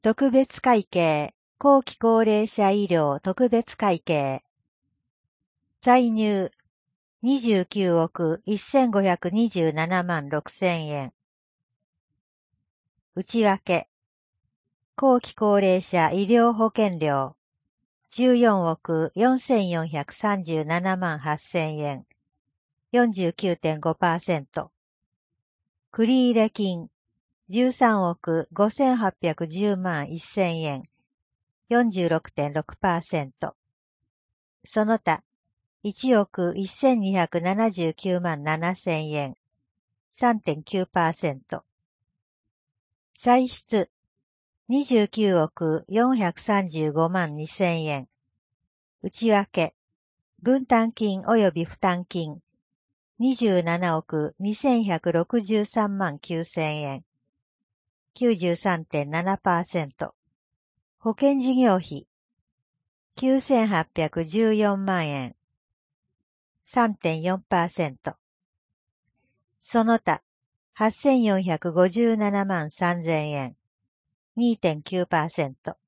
特別会計、後期高齢者医療特別会計。歳入、29億1527万6千円。内訳、後期高齢者医療保険料、14億4437万8千円。49.5%。繰入金、13億5810万1000円。46.6%。その他、1億1279万7000円。3.9%。歳出、29億435万2000円。内訳、分担金及び負担金、27億2163万9000円。93.7%。保険事業費、9814万円。3.4%。その他、8457万3000円。2.9%。